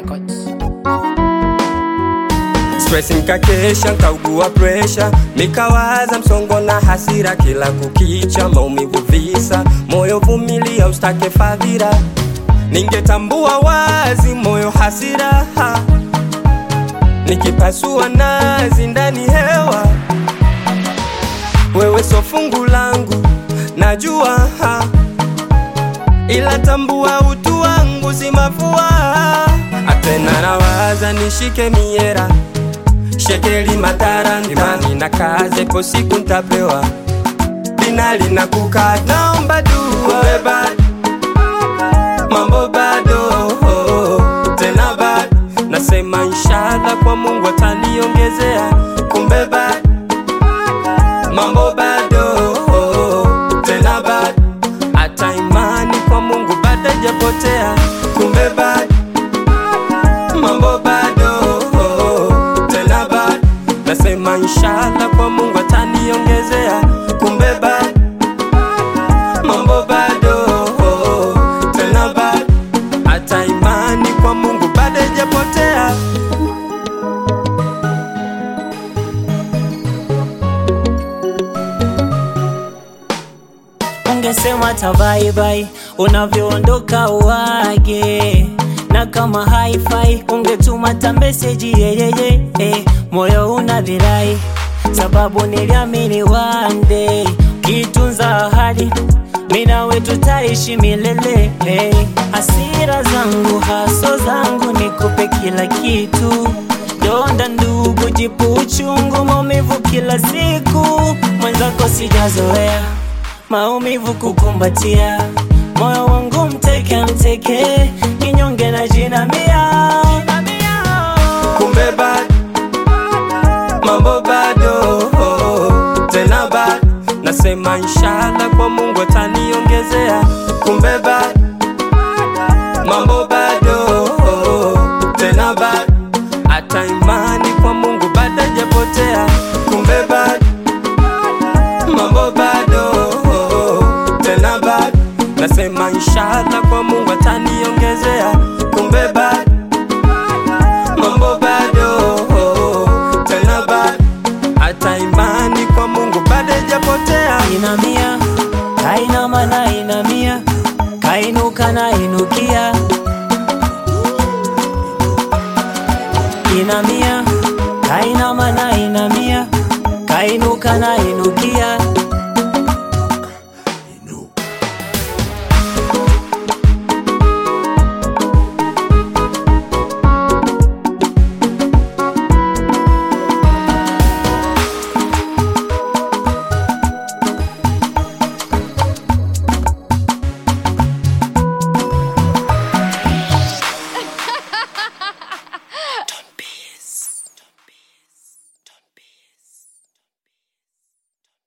Records. Stress nikakesha, nkaugua pressure, nikawaza msongo na hasira kila kukicha, maumivu visa, moyo vumilia ustake fadhila. Ningetambua wazi moyo hasira, nikipasua nazi ndani hewa. Wewe so fungu langu, najua ila tambua utu wangu si mafua. Atena nawaza nishike miera, shekeli mataranta, imani na kaze po siku ntapewa, binali na kukaa naomba dua. Kubeba mambo bado, tena bado nasema inshallah kwa Mungu ataniongezea. Kumbeba mambo bado, tena bado hata imani kwa Mungu bado hajapotea. Kumbeba mambo bado, tena bado nasema inshallah kwa Mungu ataniongezea. Kumbeba mambo bado, tena bado hata imani kwa Mungu bado hajapotea. Ungesema hata bye bye unavyoondoka uage, na kama hi-fi ungetuma hata message moyo unadhirai sababu niliamini one day kitunza ahadi mimi nawe tutaishi milele. Hasira zangu haso zangu nikupe kila kitu, donda ndugu jipu uchungu maumivu kila siku. Mwenzako sijazoea maumivu kukumbatia, moyo wangu mteke kinyonge na jinamia. Kumbeba mambo bado, tena bado nasema inshallah kwa Mungu ataniongezea. Kumbeba mambo bado, tena bado hata imani kwa Mungu bado hajapotea. Kumbeba mambo bado, tena bado nasema inshallah kwa Mungu ataniongezea. Kumbeba mambo bado, tena bado hata imani kwa Mungu bado hajapotea. Inamia kainama na inamia, kainuka na inukia. Inamia kainama na inamia, kainuka na inukia.